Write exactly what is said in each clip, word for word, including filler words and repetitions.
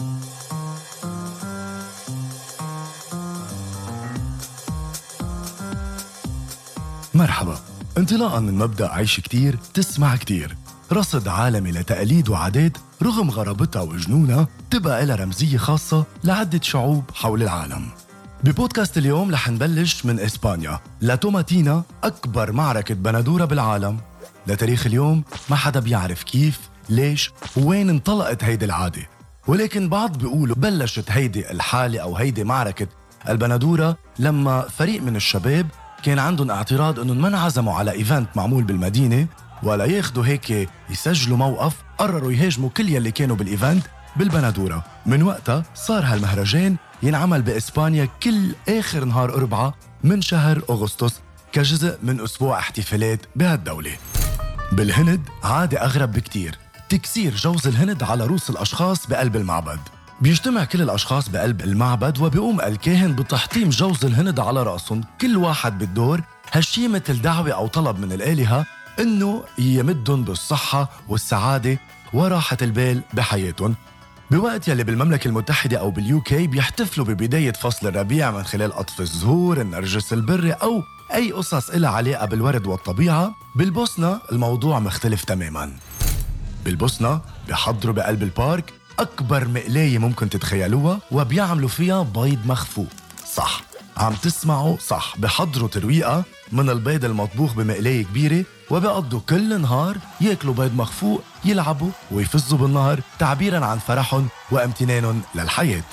مرحبا. انطلاقا من مبدأ عيش كتير تسمع كتير، رصد عالمي لتقاليد وعادات رغم غرابتها وجنونها تبقى لها رمزية خاصة لعدة شعوب حول العالم. ببودكاست اليوم رح نبلش من إسبانيا لتوماتينا، أكبر معركة بندورة بالعالم. لتاريخ اليوم ما حدا بيعرف كيف، ليش، وين انطلقت هيدي العادة، ولكن بعض بيقولوا بلشت هيدي الحالة أو هيدي معركة البندورة لما فريق من الشباب كان عندهم اعتراض انهم ما انعزموا على ايفنت معمول بالمدينة ولا ياخدوا هيك يسجلوا موقف، قرروا يهاجموا كل يلي كانوا بالايفنت بالبندورة. من وقتها صار هالمهرجان ينعمل بإسبانيا كل آخر نهار أربعة من شهر أغسطس كجزء من أسبوع احتفالات بهالدولة. بالهند عادة أغرب بكتير، تكسير جوز الهند على رؤوس الأشخاص بقلب المعبد. بيجتمع كل الأشخاص بقلب المعبد وبيقوم الكاهن بتحطيم جوز الهند على رأسهم، كل واحد بالدور. هالشي مثل دعوة أو طلب من الآلهة إنه يمدهم بالصحة والسعادة وراحة البال بحياتهم. بوقت يلي بالمملكة المتحدة أو باليوكي بيحتفلوا ببداية فصل الربيع من خلال قطف الزهور، النرجس البري أو أي قصص إلها علاقة بالورد والطبيعة، بالبوسنة الموضوع مختلف تماماً. بالبوسنة بيحضروا بقلب البارك أكبر مقلاية ممكن تتخيلوها وبيعملوا فيها بيض مخفوق. صح، عم تسمعوا صح، بيحضروا ترويقة من البيض المطبوخ بمقلاية كبيرة وبيقضوا كل نهار ياكلوا بيض مخفوق، يلعبوا ويفزوا بالنهر تعبيراً عن فرحهم وامتنانهم للحياة.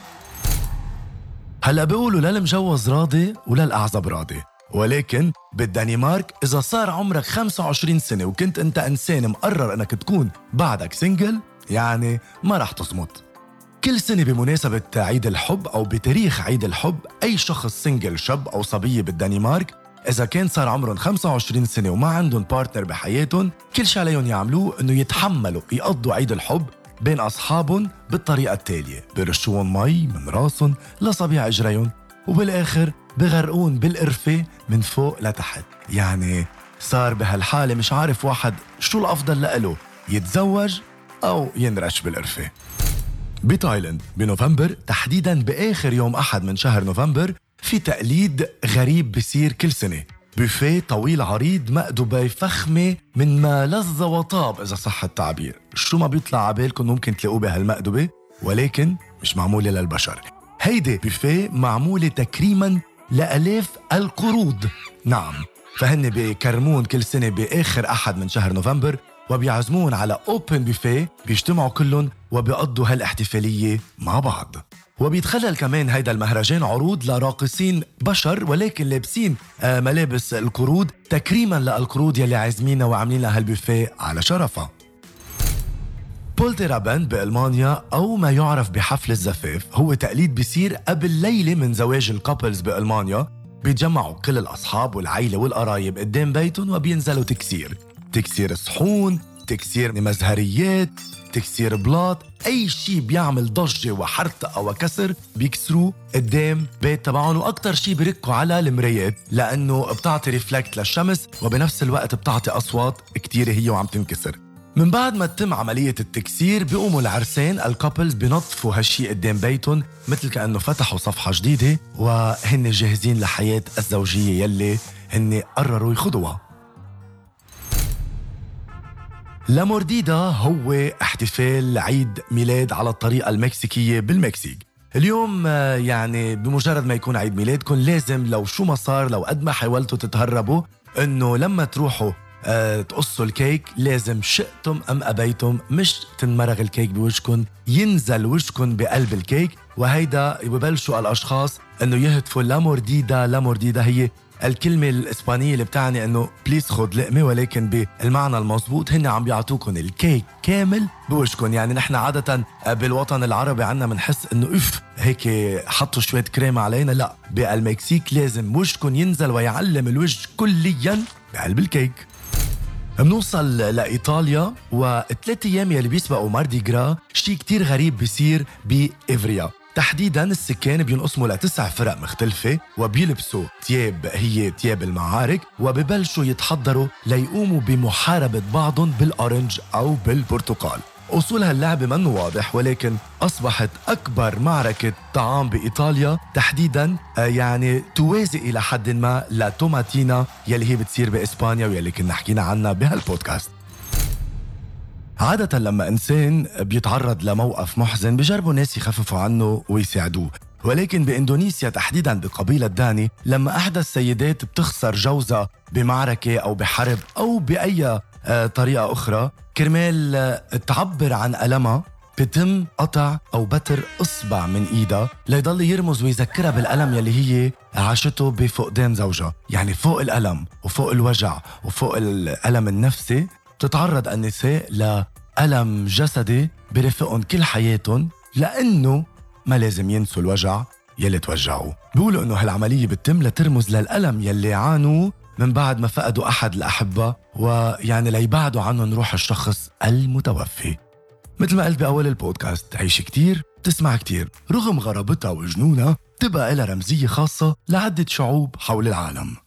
هلأ بيقولوا لا المجوز راضي ولا الأعزب راضي، ولكن بالدنمارك إذا صار عمرك خمسة وعشرين سنة وكنت أنت إنسان مقرر أنك تكون بعدك سينجل، يعني ما رح تصمت. كل سنة بمناسبة عيد الحب أو بتاريخ عيد الحب، أي شخص سينجل شاب أو صبية بالدنمارك إذا كان صار عمرهم خمسة وعشرين سنة وما عندهم بارتنر بحياتهم، كل شي عليهم يعملوه إنه يتحملوا يقضوا عيد الحب بين أصحابهم بالطريقة التالية: برشوهم مي من راسهم لصبيع إجريهم، وبالآخر بغرقون بالقرفة من فوق لتحت. يعني صار بهالحالة مش عارف واحد شو الأفضل لأله، يتزوج أو ينرش بالقرفة. بتايلاند بنوفمبر تحديداً بآخر يوم أحد من شهر نوفمبر في تقليد غريب بيصير كل سنة: بوفيه طويل عريض مأدبة فخمة من ما لذ وطاب إذا صح التعبير. شو ما بيطلع عبالكم ممكن تلاقوه بهالمأدبة، ولكن مش معمولة للبشر. هيدي بوفيه معمولة تكريماً لألاف القرود. نعم، فهن بيكرمون كل سنة بآخر أحد من شهر نوفمبر وبيعزمون على أوبن بوفيه، بيجتمعوا كلهم وبيقضوا هالاحتفالية مع بعض. وبيتخلل كمان هيدا المهرجان عروض لراقصين بشر ولكن لابسين آه ملابس القرود تكريما للقرود يلي عازمينها وعاملين لها هالبوفيه على شرفها. بولترابند بألمانيا أو ما يعرف بحفل الزفاف هو تقليد بيصير قبل ليلة من زواج الكابلز بألمانيا. بيتجمعوا كل الأصحاب والعيلة والقرايب قدام بيتهم وبينزلوا تكسير تكسير صحون، تكسير مزهريات، تكسير بلاط، أي شي بيعمل ضجة وحرطة وكسر بيكسروه قدام بيت تبعهم. وأكتر شي بيركوا على المرايات لأنه بتعطي ريفلكت للشمس وبنفس الوقت بتعطي أصوات كتير هي وعم تنكسر. من بعد ما تتم عملية التكسير بيقوموا العرسان الكابلز بنطفوا هالشي قدام بيتهم مثل كأنه فتحوا صفحة جديدة وهن جاهزين لحياة الزوجية يلي هن قرروا يخضوها. لا مورديدا هو احتفال عيد ميلاد على الطريقة المكسيكية بالمكسيك. اليوم يعني بمجرد ما يكون عيد ميلادكم لازم لو شو ما صار، لو قد ما حاولتوا تتهربوا، انه لما تروحوا أه تقصوا الكيك لازم شئتم أم أبيتم مش تنمرغ الكيك بوجهكم، ينزل وجهكم بقلب الكيك. وهيدا ببلشوا الأشخاص أنه يهتفوا لا مورديدا لا مورديدا، هي الكلمة الإسبانية اللي بتعني أنه بليز خد لقمة، ولكن بالمعنى المضبوط هن عم بيعطوكم الكيك كامل بوجهكم. يعني نحن عادة بالوطن العربي عنا منحس أنه إف هيك حطوا شوية كريم علينا، لا، بالمكسيك لازم وجهكم ينزل ويعلم الوجه كليا بقلب الكيك. منوصل لإيطاليا وثلاث أيام يلي بيسبقوا ماردي غرا شي كتير غريب بيصير بإيفريا. تحديداً السكان بينقسموا لتسع فرق مختلفة وبيلبسوا تياب هي تياب المعارك وببلشوا يتحضروا ليقوموا بمحاربة بعضهم بالأورنج أو بالبرتقال. أصول هاللعبة منه واضح، ولكن أصبحت أكبر معركة طعام بإيطاليا تحديداً، يعني توازي إلى حد ما لتوماتينا يلي هي بتصير بإسبانيا ويلي كنا حكينا عنها بهالبودكاست. عادة لما إنسان بيتعرض لموقف محزن بجربوا ناس يخففوا عنه ويساعدوه، ولكن بإندونيسيا تحديداً بقبيلة داني لما أحدى السيدات بتخسر جوزها بمعركة أو بحرب أو بأي طريقة أخرى، كرمال تعبر عن ألمها بتم قطع أو بتر إصبع من إيدها ليضل يرمز ويذكرها بالألم يلي هي عاشته بفقدان زوجها. يعني فوق الألم وفوق الوجع وفوق الألم النفسي تتعرض النساء لألم جسدي برفقهم كل حياتهم، لأنه ما لازم ينسوا الوجع يلي توجعوا. بيقولوا إنه هالعملية بتتم لترمز للألم يلي عانوا من بعد ما فقدوا أحد الأحبة، ويعني ليبعدوا عنهم روح الشخص المتوفي. مثل ما قلت بأول البودكاست، عيش كتير تسمع كتير، رغم غرابتها وجنونها تبقى لها رمزية خاصة لعدة شعوب حول العالم.